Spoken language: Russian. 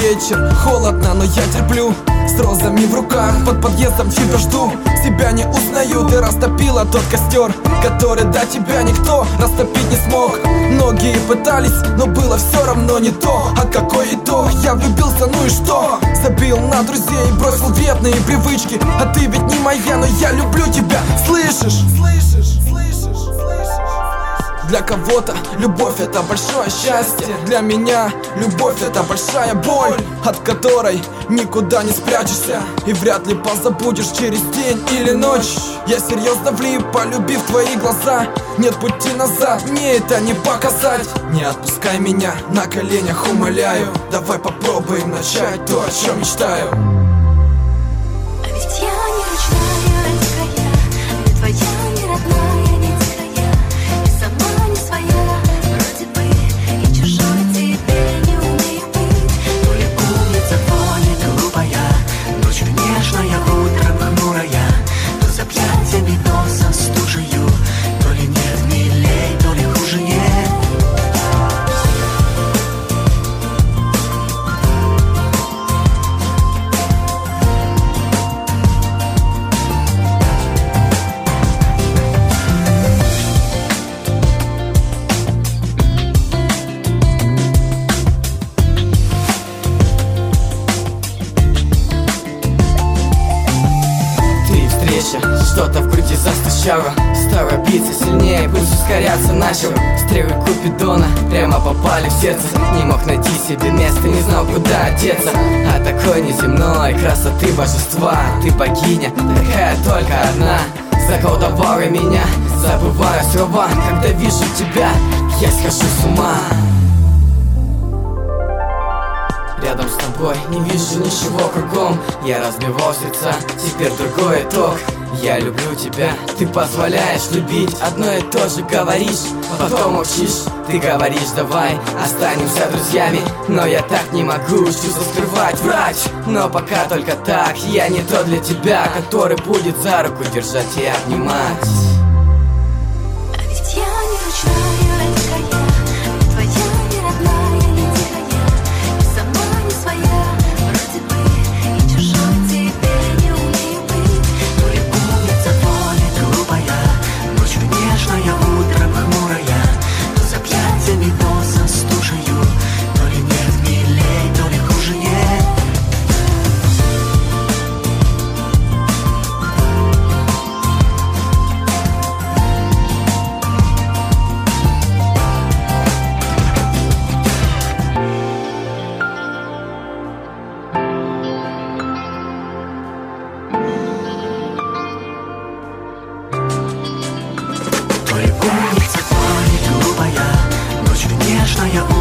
вечер, холодно, но я терплю. С розами в руках, под подъездом тебя жду. Себя не узнаю, ты растопила тот костер, который до тебя никто растопить не смог. Многие пытались, но было все равно не то. А какой итог? Я влюбился, ну и что? Забил на друзей, бросил вредные привычки. А ты ведь не моя, но я люблю тебя, слышишь? Для кого-то любовь это большое счастье, для меня любовь это большая боль, от которой никуда не спрячешься и вряд ли позабудешь через день или ночь. Я серьезно влип, полюбив твои глаза. Нет пути назад, мне это не показать. Не отпускай меня, на коленях умоляю. Давай попробуем начать то, о чем мечтаю. А ведь я не ручная дикая, не твоя, не родная, не тихая, и сама не своя, вроде бы, и чужой тебе не умею быть. То ли умница, то ли глупая, ночью нежная, утром хмурая, то с объятиями, то со стужею, то ли нет милей, то ли хуже нет. Что-то в груди застучало, стало биться сильнее, пульс ускоряться начал. Стрелы Купидона прямо попали в сердце. Не мог найти себе места, не знал, куда одеться. А такой неземной красоты божества, ты богиня, такая только одна. Заколдовала меня, забываю слова. Когда вижу тебя, я схожу с ума. Рядом с тобой не вижу ничего кругом. Я разбивал сердца, теперь другой итог. Я люблю тебя, ты позволяешь любить. Одно и то же говоришь, потом молчишь. Ты говоришь, давай останемся друзьями, но я так не могу чувства скрывать, врать. Но пока только так, я не тот для тебя, который будет за руку держать и обнимать. А ведь я не ручная дикая, не твоя, не родная, не тихая, и сама не своя, вроде бы, и чужой тебе не умею быть. То ли умница, то ли глупая, ночью нежная, утром хмурая, то с объятиями, то со стужею, то ли нет милей, то ли хуже нет. То ли умница, то ли глупая, ночью нежная,